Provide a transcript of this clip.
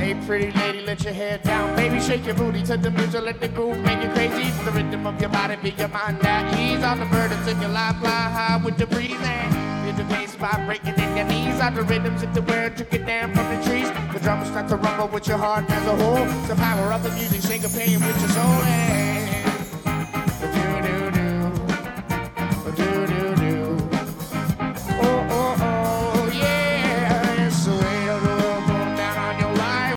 Hey, pretty lady, let your hair down. Baby, shake your booty to the music, let the groove make you crazy. For the rhythm of your body, be your mind at ease. All the burdens in your life, fly high with the breathing. Feel the bass vibrating in your knees. All the rhythms in the world, took it down from the trees. The drums start to rumble with your heart as a whole. The power of the music, syncopate with your soul. Hey.